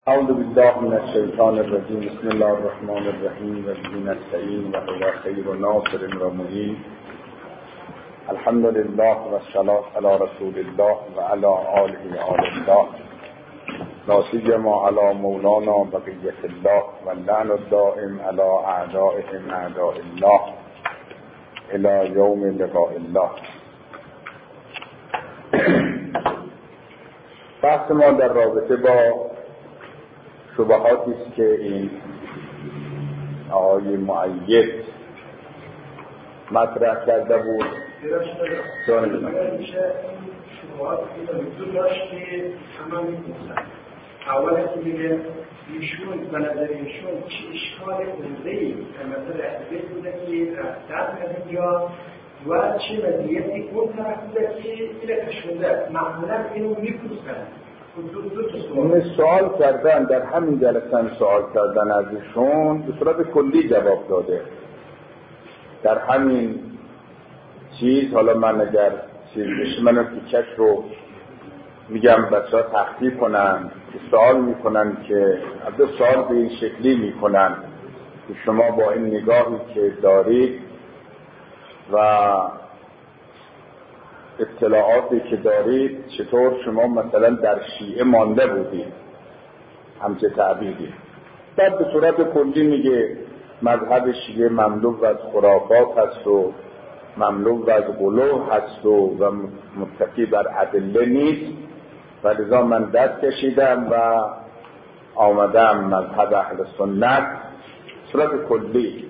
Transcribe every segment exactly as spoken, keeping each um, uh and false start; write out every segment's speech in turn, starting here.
اعوذ بالله من الشیطان الرجیم. بسم الله الرحمن الرحیم و به نستعین و هو خیر ناصر و معین. الحمد لله و الصلاة علی رسول الله و علی آله آل الله، لا سیما علی مولانا بقیة الله و اللعن الدائم علی اعدائهم اعداء الله الی یوم لقاء الله. بحث ما در رابطه با شبهاتی است که این آقای مؤید مطرح کرده بود. جان میشه شبهات که وجود داشت که همه می‌پرسن. اول که میگه ایشون به نظر ایشون چه اشکال عمده‌ای در مثل احتیاج بوده که رفتن از اینجا و چه مزیتی اون طرف بوده که اینه کشونده. معمولا اینو می‌پرسن. اون سوال کردن، در همین جلسه سوال کردن از ایشون به صورت کلی جواب داده. در همین چیز حالا من اگر چیز بشه منو تیکش رو میگم بچه ها تحقیق کنن، سوال میکنن که دو سوال به این شکلی میکنن که شما با این نگاهی که دارید و اطلاعاتی که دارید چطور شما مثلا در شیعه مانده بودید، همچه تعبیری. بعد به صورت کلی میگه مذهب شیعه مملو از خرافات هست و مملو از غلو هست و, و متکی بر ادله نیست و لذا من دست کشیدم و آمدم مذهب اهل سنت. صورت کلی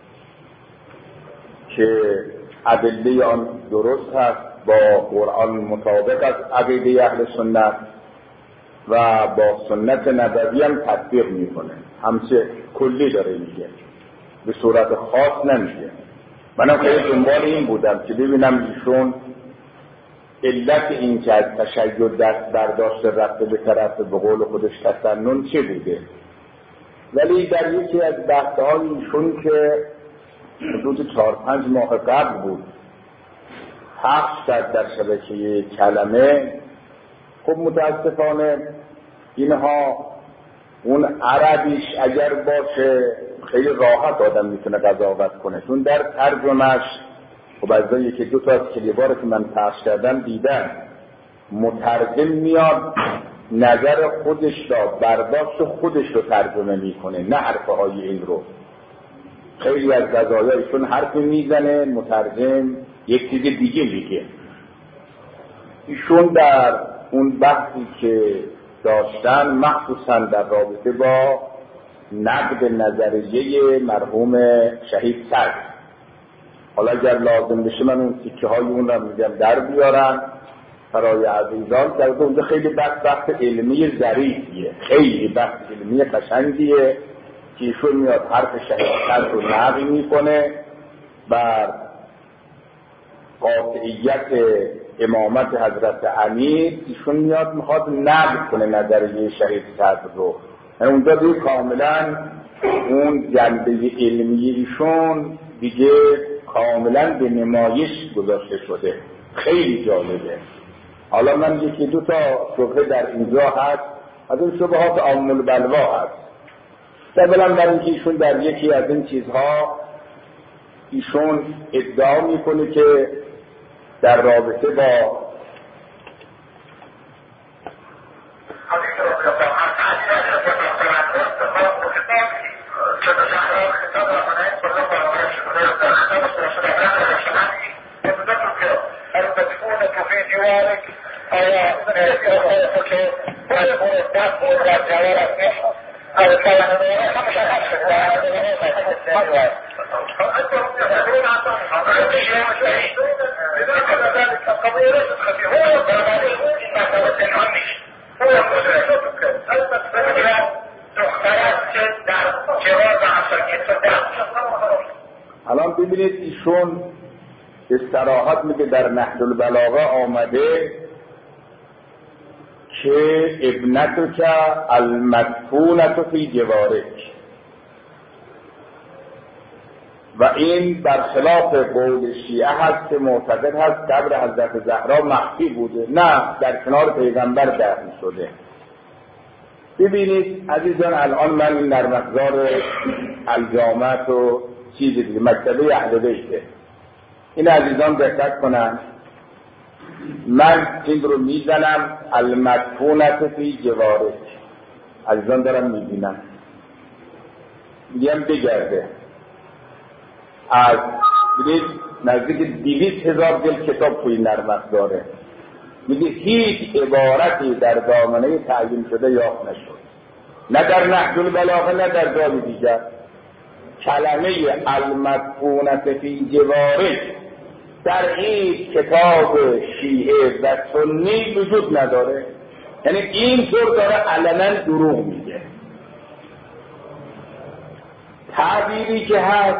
که ادله آن درست هست، با قرآن مطابق از عقیده اهل سنت و با سنت نبوی هم تطبیق میکنه. همچه کلی داره میگه، به صورت خاص نمیگه. منم خیلی دنبال این بودم که ببینم ایشون علت این که از تشیع دست برداشت رفته به طرف به قول خودش تسنن چه بوده. ولی در یکی از بحث‌های ایشون که حدود چهار پنج ماه قبل بود پخش کرد در شبکه کلمه، خب متاسفانه اینها اون عربیش اگر باشه خیلی راحت آدم میتونه قضاوت کنه، چون در ترجمهش خب از یکی دو تا از کلیوار که من پخش کردم دیدن مترجم میاد نظر خودش را برداشت خودش رو ترجمه میکنه، نه حرفه های این رو. خیلی از قضایایشون حرفی میزنه، مترجم یک چیز دیگه میگه. ایشون در اون بحثی که داشتن مخصوصا در رابطه با نقد نظریه مرحوم شهید سعد، حالا اگر لازم بشه من اون تیکه های اون رو میگم در بیارم برای عزیزان. در اونجا خیلی بحث بحث علمی ظریفیه، خیلی بحث علمی قشنگیه که ایشون میاد حرف شهید سعد رو نقل میکنه بر قاطعیت امامت حضرت امیر. ایشون میاد میخواد نقد کنه نظریه شهید صدر رو. اونجا دیگه کاملا اون جنبه علمی ایشون دیگه کاملا به نمایش گذاشته شده. خیلی جالبه. حالا من یکی دو تا شبهه در اینجا هست، از این شبهات عام البلوا هست. اولا برای اینکه ایشون در یکی از این چیزها ایشون ادعا میکنه که در رابطه با الان ببینید ایشون به صراحت میگه در نهج البلاغه آمده که ابنتک المدفونة فی جوارک، و این برخلاف قول شیعه هست که معتقد هست قبر حضرت زهرا مخفی بوده. نه، در کنار پیغمبر دفن شده. ببینید عزیزان، الان من این نرم افزار الجامعه و چیز دیگه مکتبه اهل بیته، این عزیزان دقت کنن، من این رو میزنم المدفونة فی جواره، عزیزان دارم میبینم، میگم بگرده از ببینید نزدیک دویست هزار جلد کتاب توی نرم افزاره، میگه هیچ عبارتی در دامنه تعیین شده یافت نشد، نه در نهج البلاغه نه در جای دیگر. کلمه المدفونة فی جواره در هیچ کتاب شیعه و سنی وجود نداره، یعنی اینطور داره علنا دروغ میگه. تعبیری که هست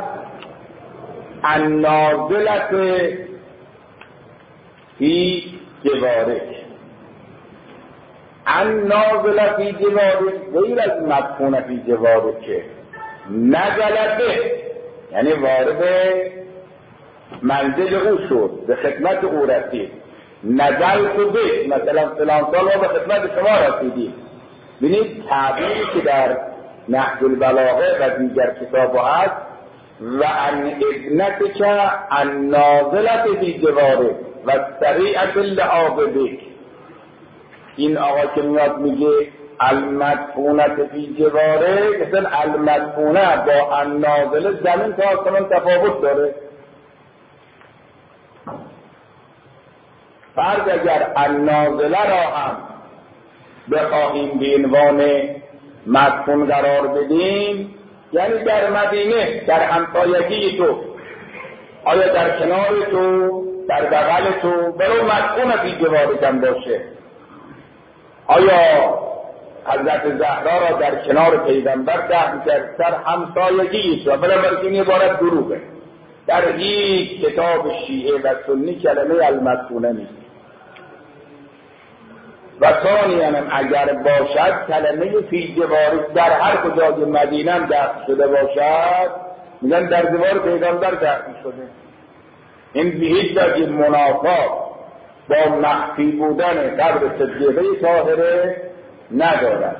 النازلة فی جواره، النازلة فی جواره غیر از مدفونة فی جواره که نزل به، یعنی وارد منزل او شد، به خدمت او رسید. نزل تو به، مثلا فلان سال ما به خدمت شما رسیدیم. ببینید تعبیری که در نهج البلاغه و دیگر کتاب هست و ان ابنتک النازلة فی جواره و سریعة اللعاب بک، این آقا که میاد میگه المدفونة فی جواره، مثلا المدفونه با النازله زمین تا آسمان تفاوت داره. فرض اگر النازله را هم بخواهیم به عنوان مدفون قرار بدیم، یعنی در مدینه در همسایگی تو، آیا در کنار تو، در بغل تو، برو مدفون فی جواره کم باشه. آیا حضرت زهرا را در کنار پیغمبر دفن کرد در همسایگی تو؟ بنابراین این عبارت دروغه. در هیچ کتاب شیعه و سنی کلمه المدفونه نیست. و ثانیاً اگر باشد کلمه فی جواره در هر کجای مدینه هم دفن شده باشد، میگن در دیوار پیغمبر دفن شده. این به هیچ وجه منافات با مخفی بودن قبر صدیقه طاهره ندارد.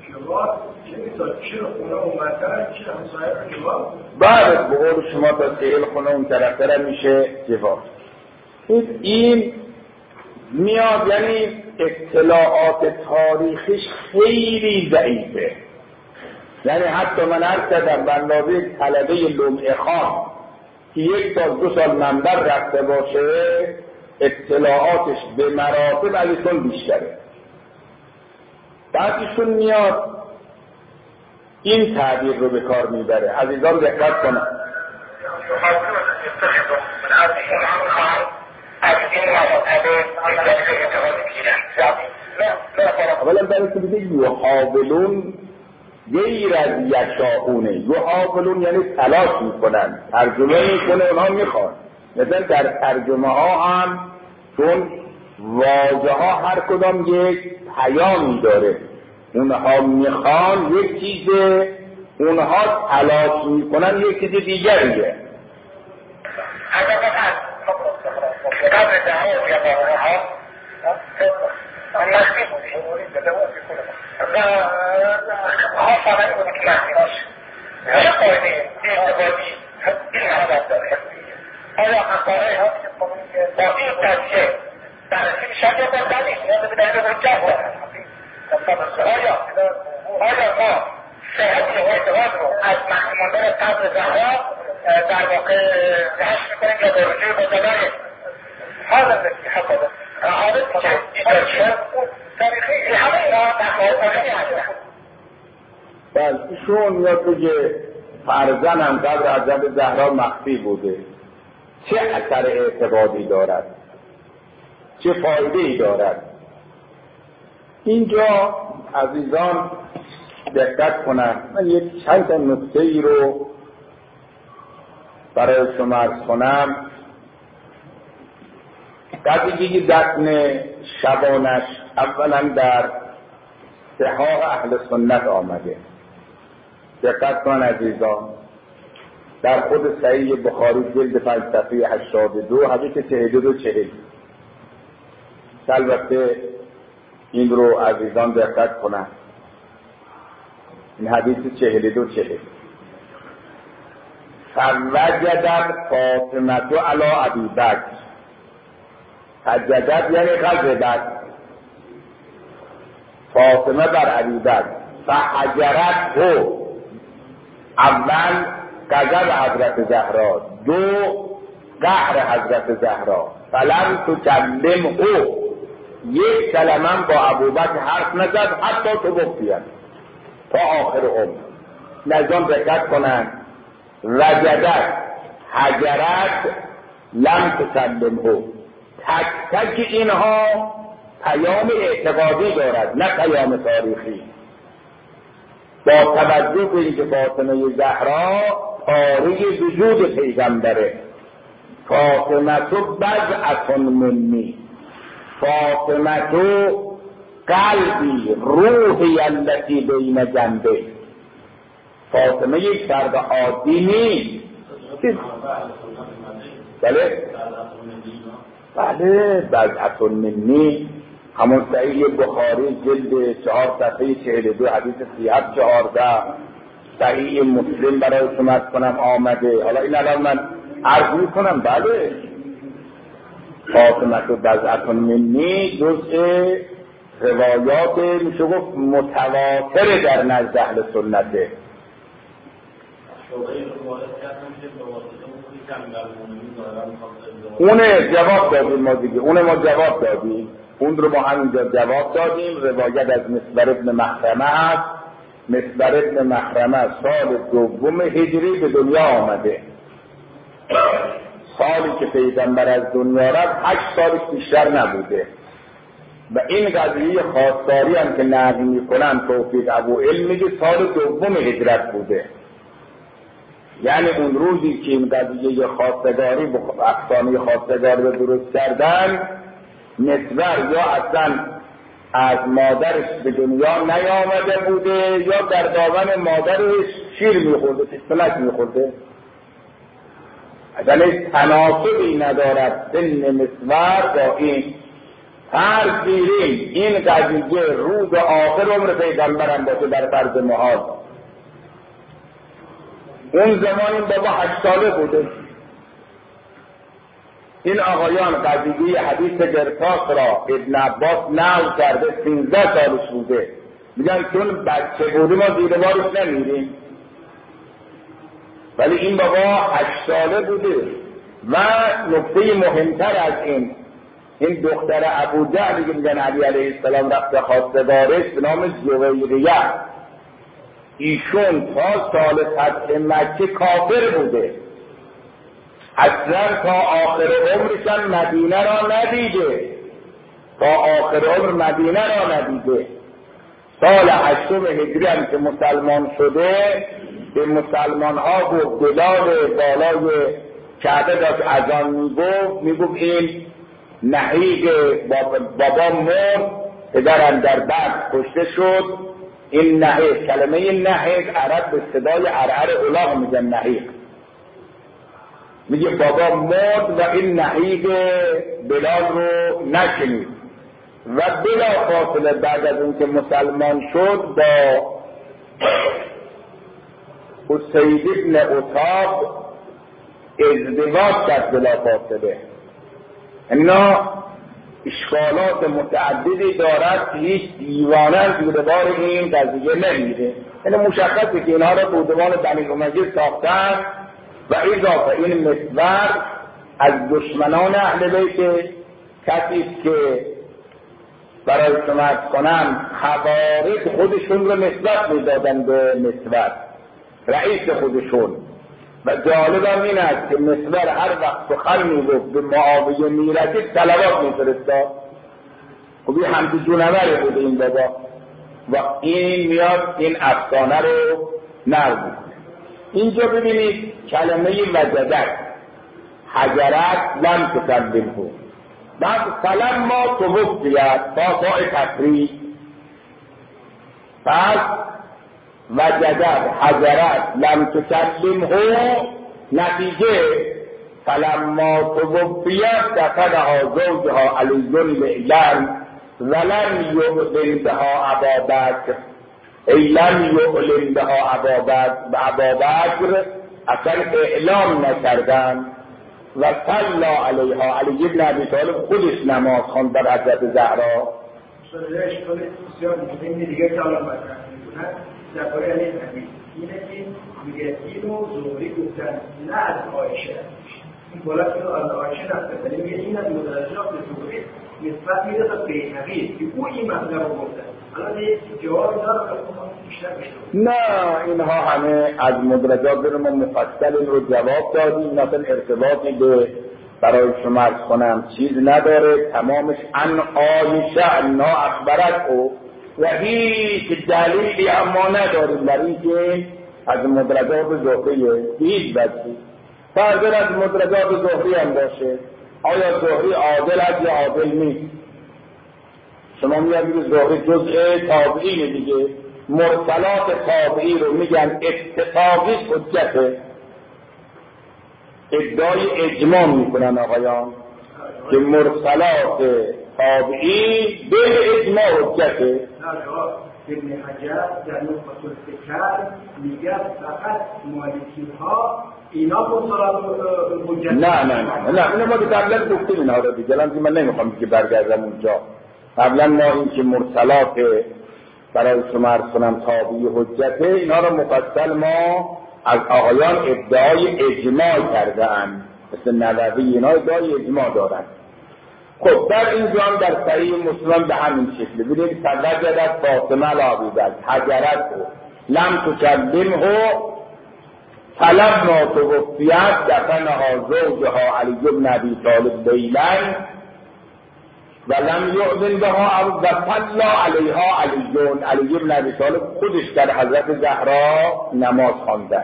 بعد به قول شما تا سهل خونه اون طرف طرف میشه جواب. این میاد، یعنی اطلاعات تاریخیش خیلی ضعیفه. یعنی حتی من عرض کردم بندازه طلبه لمعه خان که یک سال دو سال منبر رفته باشه، اطلاعاتش به مراتب علیتون بیشتره. بعدشون میاد این تعبیر رو به کار میبره. عزیزان دقت کنن، اولا برای که بگه یحاولون غیر از یشاؤونه، یحاولون یعنی تلاش میکنن، ترجمه میکنه اونها میخوان. مثلا در ترجمه ها هم چون واژه ها هر کدام یک پیامی داره، اونها میخوان یک چیز، اونها تلاش میکنن یک چیز دیگریه. قبل دعوة يا بابا النخي خاصة من يقول لك نخي هي قوانين دي اعتباري دي الهدف ده هذا حقائق باقي التأشير تعرفين شكل برداني هذا بدأ يقول الجهوة آیا آیا ما صحتی و اعتبار رو از محکماندن قبل زهرا در واقع رهش میکنیم یا به رجوع به زبای هذا الذي حصل عادت که ایترشن تاریخی همه اینا تخواهی هستن. بله ایشون میاد بگه فرزن هم قبر حضرت زهرا مخفی بوده، چه اثر اعتقادی دارد، چه فایده ای دارد. اینجا عزیزان دقت کنن، من یک چند تا نکته ای رو برای شما عرض کنم. قضیه که دفن شبانش اولا در صحاح اهل سنت آمده. دقت کن عزیزان، در خود صحیح بخاری جلد پنج صفحه هشتاد و دو حدیث چهل و دو چهل. البته این رو عزیزان دقت کنن، این حدیث چهل دو چهل. فوجدت فاطمه علی ابی بکر، فجدت یعنی غضبت فاطمه بر ابی بکر، فحجرته، اول غضب حضرت زهرا، دو قهر حضرت زهرا، فلم تکلمه، یک کلمه با ابوبکر حرف نزد حتی توفیت، تا آخر عمر. نظام دقت کنن، وجدت، حجرت، لم تکلمه، تک تک اینها پیام اعتقادی دارد نه پیام تاریخی. با توجه به اینکه فاطمه زهرا پاره وجود پیغمبره، فاطمه تو بضعة منی، فاطمه تو قلبی روحی التي بین جنبه، فاطمه یک فرد عادی نیست. بله بله بضعة منی، همون صحیح بخاری جلد چهار صفحه چهل دو حدیث سیحت چهارده، صحیح مسلم برای شمت کنم آمده. حالا این الان من عرض می کنم. بله فاطمه بضعة منی جزء روایات میشه گفت متواتر در نزد اهل سنته. اونه جواب دادیم ما دیگه، اونه ما جواب دادیم، اون رو ما همینجا جواب دادیم. روایت از مسور ابن مخرمه هست. مسور ابن مخرمه سال دوم هجری به دنیا آمده، سالی که پیغمبر از دنیا رفت هشت سالش بیشتر نبوده. و این قضیه خواستاری هم که نقل میکنن توفیق ابو علم میگه سال دوم هجرت بوده، یعنی اون روزی که این قضیه خواستگاری افسانه خواستگاری رو درست کردن، مسور یا اصلا از مادرش به دنیا نیامده بوده یا در دامن مادرش شیر میخورده، پستلک میخورده. اصلا تناسبی ندارد سن مسور با این. فرض گیریم این قضیه روز آخر عمر پیغمبرم باشه در فرض محال، اون زمان این بابا هشت ساله بوده. این آقایان قضیه حدیث قرطاس را ابن عباس نقل کرده، سیزده سالش بوده، میگن چون بچه بوده ما زیر بارش نمیریم، ولی این بابا هشت ساله بوده. و نکته مهمتر از این، این دختر ابو جهل که میگن علی علیه السلام رفت خواستگارش به نام جویریه، ایشون تا سال فتح مکه کافر بوده، اصلا تا آخر عمرشان مدینه را ندیده، تا آخر عمر مدینه را ندیده. سال هشتم هجری هم که مسلمان شده به مسلمان ها گفت، بلال بالای کعبه داشت اذان میگفت، میگفت این نهیق بابا مرد، پدرم در بعد کشته شد. این نهیق، کلمه نهیق عرب به صدای عرعر الاغ میگن نهیق، میگه بابا مرد و این نهیق بلال رو نشنید. و بلا فاصله بعد از اون که مسلمان شد با حسید ابن عطاب ازدواج کرد بلا فاصله. اینا اشکالات متعددی دارد که هیچ دیوانه زیر بار این قضیه نمیره. یعنی مشخصه که اینها را بودمان بنی امیه ساختن و اضافه این مسور از دشمنان اهل بیت، کسی که برای سمت کنم خوارج خودشون رو نسبت میدادن به مسور، رئیس خودشون. و جالبم این است که مسور هر وقت سخن میگفت به معاویه میرسید صلوات میفرستاد. خب این همچه جونوری بوده این بابا، و این میاد این افسانه رو نقل میکنه. اینجا ببینید کلمه وجدت، حجرت لم تکلمه، بعد فلما توفیت با ساء تفریق، پس وجدت حجرت لم تکلمه، نتیجه فلما توفیت دفنها زوجها علی لعلن ولم یؤذن بها ابا بکر. ای لم یعلم بها ابابکر، اصلا اعلام نکردن. و صلی علیها، علی بن ابی طالب خودش نماز خواند بر حضرت زهرا. سوال اشکال بسیار مهمی دیگه که الان مطرح می‌کنن درباره علی حدیث اینه که میگه اینو زهری گفتن نه از عایشه، این بالا اینو از عایشه نقل، ولی میگه این از مدرجات زهری نسبت میده تا بیهقی که او این مطلب رو گفتن. الان یک جواب داره که بیشتر بشه. نه اینها همه از مدرجات رو ما مفصل این رو جواب دادیم، مثلا ارتباطی به برای شما عرض کنم چیز نداره، تمامش ان عایشه انا اخبرت او و هیچ دلیلی اما نداریم برای اینکه از مدرجات زهریه هیچ بچی فرضاً از مدرجات زهری هم باشه. آیا زهری عادل است یا عادل نیست؟ شما میگید زهری جزء تابعی دیگه، مرسلات تابعی رو میگن اتفاقی حجته. ادعای اجماع میکنن آقایان که مرسلات تابعی به اجماع حجته. ابن حجر در نخبة الفکر میگه فقط مالکی ها اینا مرسلات حجت. نه نه نه نه اینو ما قبلا گفتیم اینها رو دیگه، الان من نمیخوام که برگردم اونجا. قبلا ما این که مرسلات برای شما عرض کنم تابعی حجته، اینا رو مفصل ما از آقایان ادعای اجماع کرده اند، مثل نووی اینا ادعای اجماع دارن. خب در اینجا هم در صحیح مسلم به همین شکل ببینید فوجدت فاطمه العبیدت حجرت لم تکلمه فلما توفیت دفنها زوجها علی بن ابی طالب لیلا و لم یؤذن بها و صلی علیها علی علی بن ابی طالب خودش در حضرت زهرا نماز خواندن.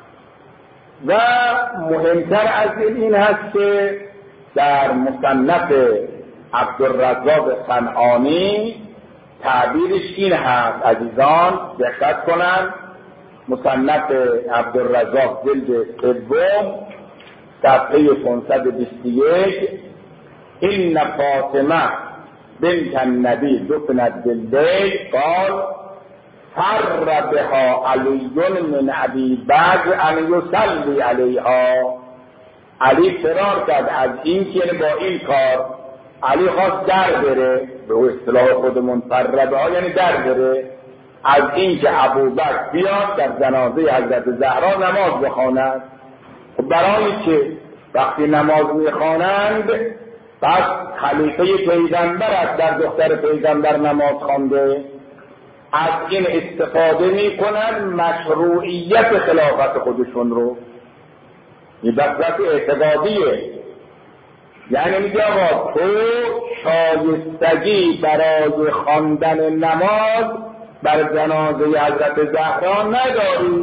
و مهمتر از این هست که در مصنف عبدالرزاق صنعانی تعبیرش این هست، عزیزان دقت کنن، مصنف عبدالرزاق جلد سوم صفحه پانصد و بیست و یک این فاطمه بنت النبی دفنت باللیل قال فر بها علی من ابی بکر ان یصلی علیها. علی فرار کرد از این که با این کار علی خواست در بره، به اصطلاح خودمون فر بها یعنی در بره، از این که ابوبکر بیاد در جنازه حضرت زهرا نماز بخواند. خب برای که وقتی نماز میخوانند پس خلیفه پیغمبر است در دختر پیغمبر نماز خوانده، از این استفاده میکنن مشروعیت خلافت خودشون رو. این بحث اعتقادیه، یعنی میگه آقا تو شایستگی برای خواندن نماز بر جنازه حضرت زهرا نداری.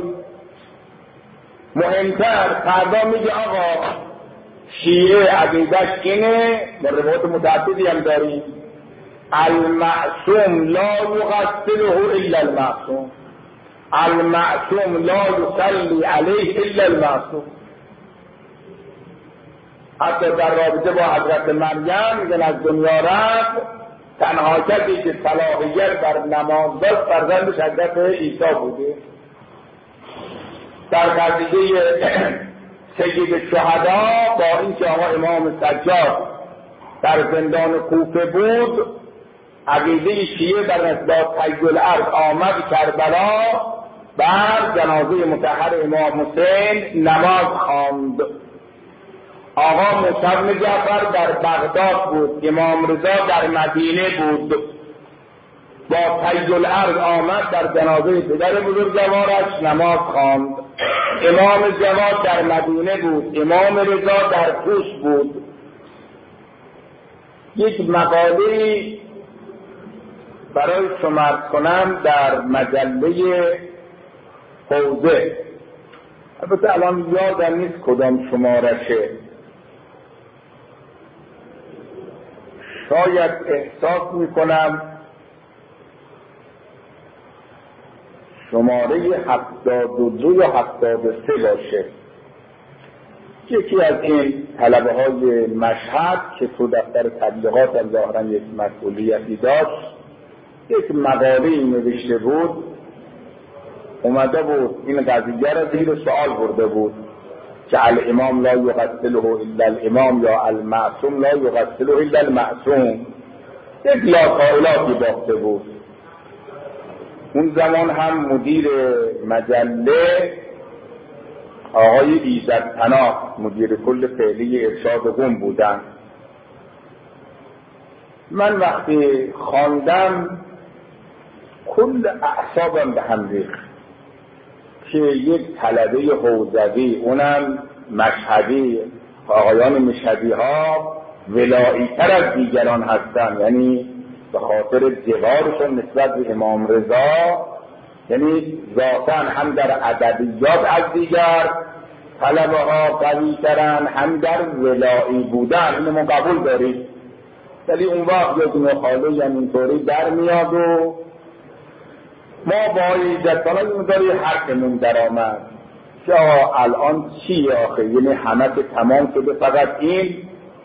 مهمتر فردا میگه آقا شیعه عقیدش اینه، با روایت متعددی هم داریم، المعصوم لا یغسله الا المعصوم، المعصوم لا یصلی علیه الا المعصوم. حتی در رابطه با حضرت مریم میگن از دنیا رفت، تنها کسی که صلاحیت بر نماز داشت فرزندش حضرت عیسی بوده. در قضیه سید شهدا با این که آقا امام سجاد در زندان کوفه بود، عقیده شیعه بر نسبت طی الارض آمد کربلا بر جنازه مطهر امام حسین نماز خواند. آقا موسی بن جعفر در بغداد بود، امام رضا در مدینه بود، با طی الارض آمد در جنازه پدر بزرگوارش نماز خواند. امام جواد در مدینه بود، امام رضا در کوس بود. یک مقاله برای شما عرض کنم در مجله حوزه، البته الان یادم نیست کدام شمارشه، شاید احساس میکنم شماره هفتاد و دو یا هفتاد و سه باشه. یکی از این طلبه های مشهد که تو دفتر تبلیغات هم ظاهرا یک مسئولیتی داشت، یک مقاله نوشته بود اومده بود این قضیه را زیر سوال برده بود که الامام لا یغسله الا الامام یا المعصوم لا یغسله الا المعصوم. یک لاکائلاتی باخته بود. اون زمان هم مدیر مجله آقای ایزدپناه مدیر کل فعلی ارشاد قم بودن. من وقتی خواندم کل اعصابم به هم ریخت که یک طلبه حوزوی، اونم مشهدی، آقایان مشهدی ها ولایی تر از دیگران هستن، یعنی به خاطر جوارشون نسبت به امام رضا، یعنی ذاتاً هم در ادبیات از دیگر طلبه ها قوی ترن، هم در ولایی بودن. اینو ما قبول داریم، ولی اون وقت یک مخاله یعنی اینطوری در میاد و ما با ایزدپناه این داری حرفمون در آمد که آقا الان چیه آخه، یعنی همه که تمام شده فقط این.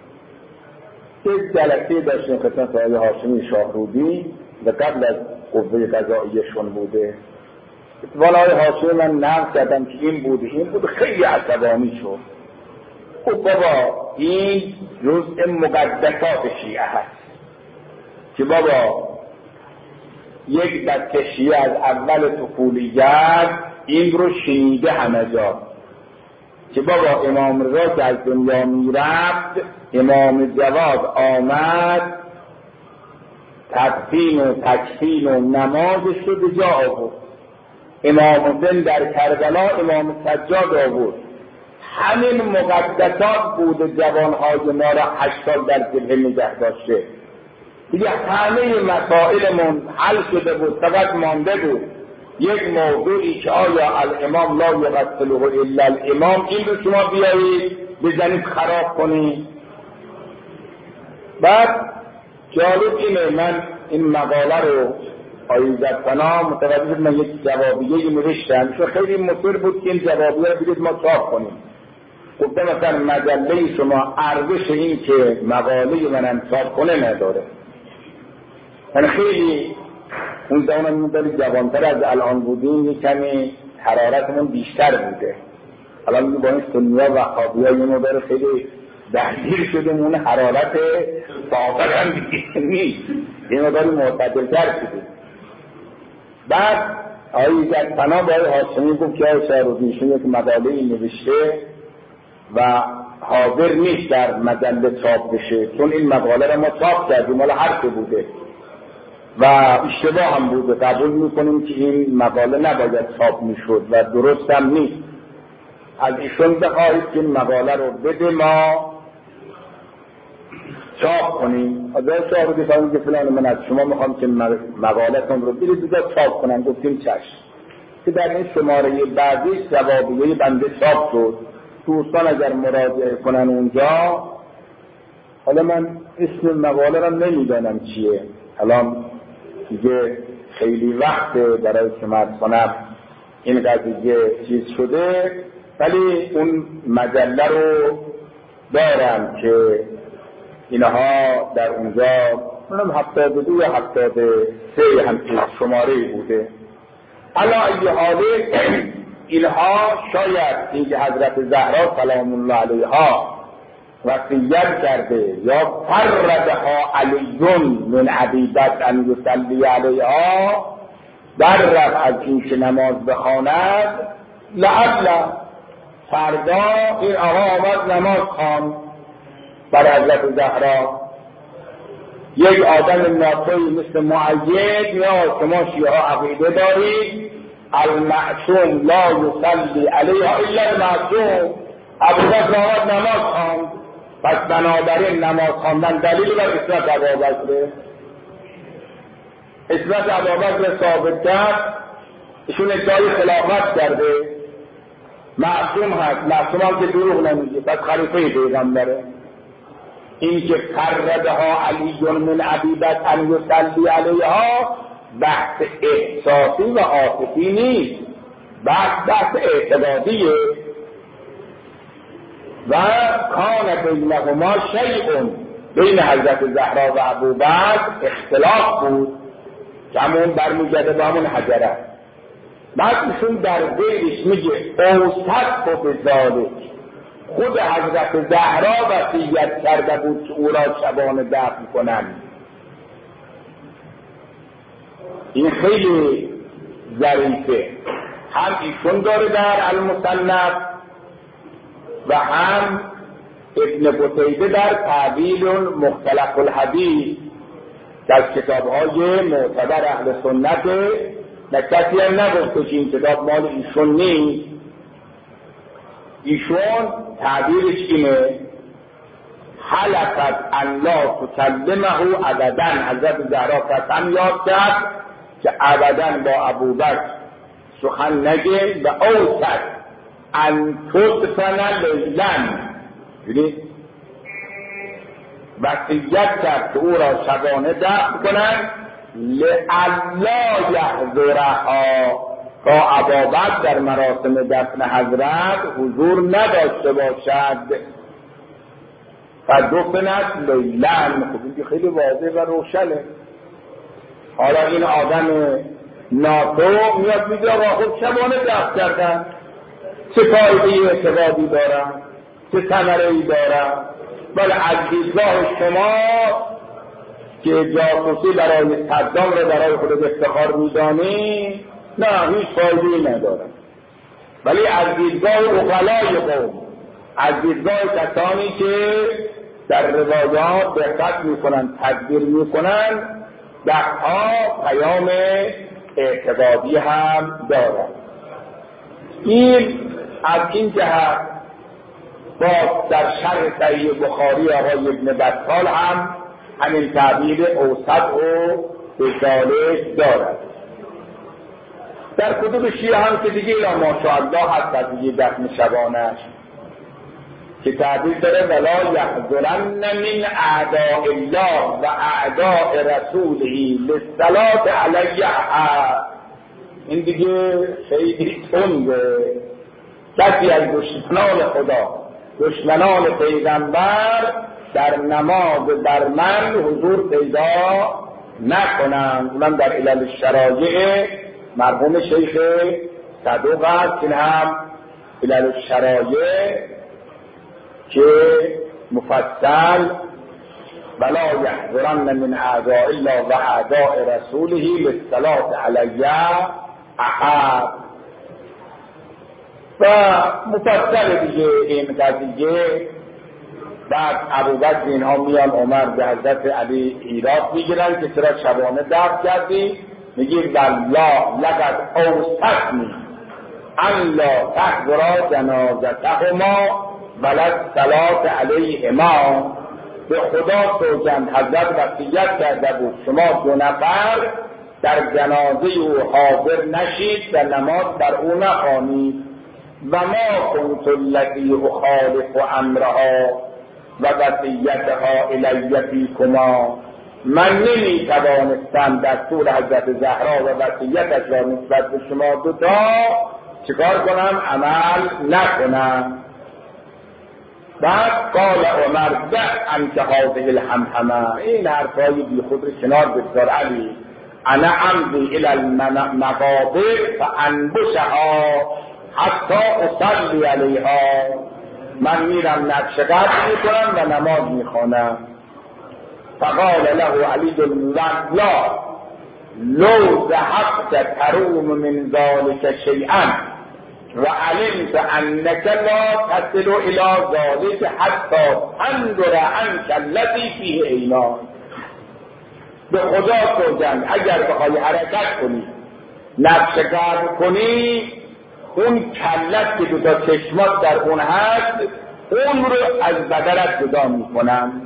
یک جلسه داشتیم خدمت آقای هاشمی شاهرودی و قبل از قوه قضاییشون بوده. اتفاقا آقای هاشمی من نقد کردم که این بوده این بوده خیلی عصبانی شد. خب بابا این جزء مقدسات شیعه هست که بابا یک بچه شیعه از اول طفولیت این رو شنیده همه جا که بابا امام رضا که از دنیا میرفت امام جواد آمد تدفین و تکفین و نمازش رو به جا آورد. امام حسین در کربلا امام سجاد آورد. همین مقدسات بود جوانهای ما را هشتاد در جبهه نگه داشته. دیگه همه مسائلمون حل شده بود، فقط مانده بود یک موضوعی که آیا الامام لا یغسله الا الامام، این رو شما بیایید بزنید خراب کنید. بعد جالب اینه، من این مقاله رو ایزدپناه متوجه من یک جوابیه نوشتم چون خیلی مصر بود که این جوابیه رو بگید ما چاپ کنیم. گفتم مثلا مجله شما ارزش این که مقاله منم چاپ کنه نداره. من خیلی اون زمان مداری جوانتر از الان بودیم، یک کمی حرارتمون بیشتر بوده. الان با این سنیا و وهابیا یه مدار خیلی دهگیر شدیم، اون حرارت سابق هم نیست، یه مداری معتدلتر شدیم. بعد آقای ایزدپناه با آقای هاشمی گفت که آقای شاهرودیشون یک مقاله‌ای نوشته و حاضر نیست در مجله چاپ بشه، چون این مقاله را ما چاپ کردیم، مال هر که بوده و اشتباه هم بوده، قبول میکنیم که این مقاله نباید چاپ میشد و درست هم نیست. از ایشون بخواهید که این مقاله رو بده ما چاپ کنیم. از آقای شاهرودی فرمود که فلان من از شما میخوام که مقالتون رو برید دیگه چاپ کنم. گفتیم چشم. که در این شماره بعدی جوابیه بنده چاپ شد. دوستان اگر مراجعه کنن اونجا، حالا من اسم مقاله رو نمیدانم چیه، الان دیگه خیلی وقت برای شما کنم این قضیه چیز شده، ولی اون مجله رو دارم که اینها در اونجا منم هفتاد و دو یا هفتاد سه همچین شماره بوده. علا ای حاله اینها شاید اینکه حضرت زهرا سلام الله علیها وصیت کرده یا فردها علیون من عبیدت ان یصلی علیها، در رفت از این که نماز بخواند، لعل فردا این آقا آمد نماز خواند بر حضرت زهرا. یک آدم ناطقی مثل معید یا شما شیعه عقیده دارید المعصوم لا یصلی علیها الا المعصوم، ابوبکر آمد نماز خواند، پس بنابراین نماز خواندن دلیل بر اسمت ابوبکر. اسمت ابوبکر ثابت کرد، ایشون ادعای خلافت کرده، معصوم هست، معصوم هم که دروغ نمیگه، پس خلیفه پیغمبره. این که قربها علی من عبیدت ان یصلی علیها بحث احساسی و عاطفی نیست، بحث بحث اعتقادیه. و کان بینهما شیء، بین حضرت زهرا و ابوبکر اختلاف بود که همون برمیگرده به همون حجره. بعد ایشون در ذیلش میگه اوصف و بذالک، خود حضرت زهرا وصیت کرده بود که او را شبانه دفن کنند. این خیلی ظریفه، هم ایشون داره در المصنف و هم ابن قتیبه در تعبیل مختلف الحدیث در کتاب‌های معتبر اهل سنت، نه کسی هم نگفته که این کتاب مال ایشون نیست. ایشون تعبیرش اینه حلفت ان لا تکلمه ابدا، حضرت زهرا قسم یاد کرد که ابدا با ابوبکر سخن نگه و اوصت ان تدفن لیلا، یعنی وصیت کرد که او را شبانه دفن کنند لئلا یحضرها، تا ابوبکر در مراسم دفن حضرت حضور نداشته باشد. فدفنت لیلا، خب این خیلی واضح و روشنه. حالا این آدم ناتو میاد میگه آقا خب شبانه دفن کردن، چه فایده اعتقادی دارن، چه ثمره‌ای دارن؟ بله از دیدگاه شما که جاسوسی برای صدام رو برای خود افتخار میدانی، نه هیچ فایده‌ای نداره. ولی از دیدگاه عقلای قوم، از دیدگاه کسانی که در روایات دقت میکنن، تدبیر میکنن، دهها پیام اعتقادی هم دارد. این از این جهت باز در شرح صحیح بخاری آقای ابن بطال هم همین تعبیر اوسط و بذالک دارد. در کتب شیعه هم که دیگه یا ماشاءالله هست از دیگه دفن شبانش که تعبیر داره ولا یحضرن من اعداء الله و اعداء رسوله للصلاة علی احد. این دیگه خیلی تنده. کسی از دشمنان خدا، دشمنان پیغمبر در نماز بر من حضور پیدا نکنند. اونم در علل الشرایع مرحوم شیخ صدوق هست، این هم علل الشرایع که مفصل ولا یحضرن من اعداء الله و اعداء رسوله للصلاة علی احد و مفصل دیگه این قضیه. بعد ابوبکر اینها میان عمر به حضرت علی ایراد میگیرن که چرا شبانه دفن کردی؟ میگه والله لقد اوصتنی ان لا تحضر جنازتهما ولا الصلاة علیهما. به خدا سوگند حضرت وصیت کرده بود شما دو نفر در جنازه او حاضر نشید و نماز بر او نخوانید. و ما کنت الذی اخالف امرها و وصیتها الی فیکما، من نمی توانستم در طول حضرت زهرا و وصیتش را نسبت به شما دوتا چکار کنم؟ عمل نکنم. بعد قال عمر دع انک هذه الحمحمه، این حرفای بی خود رو کنار بگذار علی، انا امضی الی المقابر فانبشها حتی اصلی علیها، من میرم نقش قدر میکنم و نماز میخوانم. فقال له علی لا لو ذهبت تروم من ذلك شیئا و علمت انك لا تصل الى ذلك حتی تنظر عنك الذی فیه عینان. به خدا سوگند اگر بخوای حرکت کنی، نقش قدر کنی، اون کلت که دوتا چشمات در اون هست اون رو از بدنت جدا میکنم.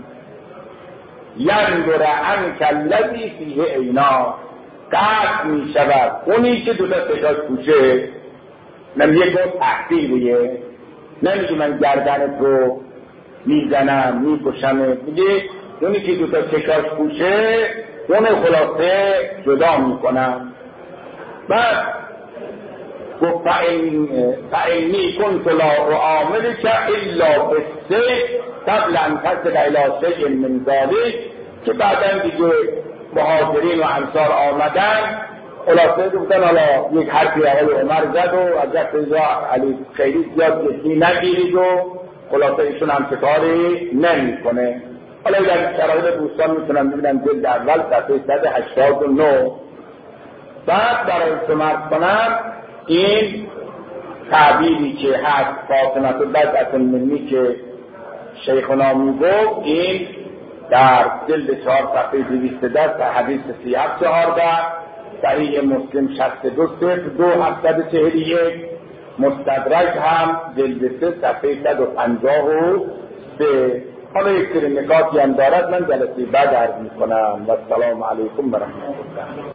ینظر عنک الذی فیه عینان، قطع میشود اونی که دوتا چشمات پوشه. نمیگه گفت تحقیریه، نمیگه من گردنت رو میزنم میکشمت، میگه اونی که دوتا چشمات پوشه اون خلاصه جدا میکنم. بعد گفت فإنی کنت لا اعاملک الا بالسیف قبل ان تصل الی شیء من ذلک، که بعدا دیگه مهاجرین و انصار آمدن خلاصه گفتن حالا یک حرفی آقای عمر زد و از دست رضا علی خیلی زیاد جدی نگیرید و خلاصه ایشون هم چه کاری نمیکنه. حالا در شرایط دوستان میتونم ببینم جلد اول صفحه صد و هشتاد و نه. بعد برای سمرد کنم این تعبیری که هست فاطمه بدعة منی که شیخنا میگفت، این در جلد چهار صفحه دویست و ده حدیث سی و هفت چهارده، صحیح مسلم شصت و دو صفر دو هفتصد و چهل و یک، مستدرک هم جلد سه صفحه صد و پنجاه و سه. حالا یک سری نکاتی هم دارد، من جلسه بعد عرض میکنم. و السلام علیکم و رحمت الله.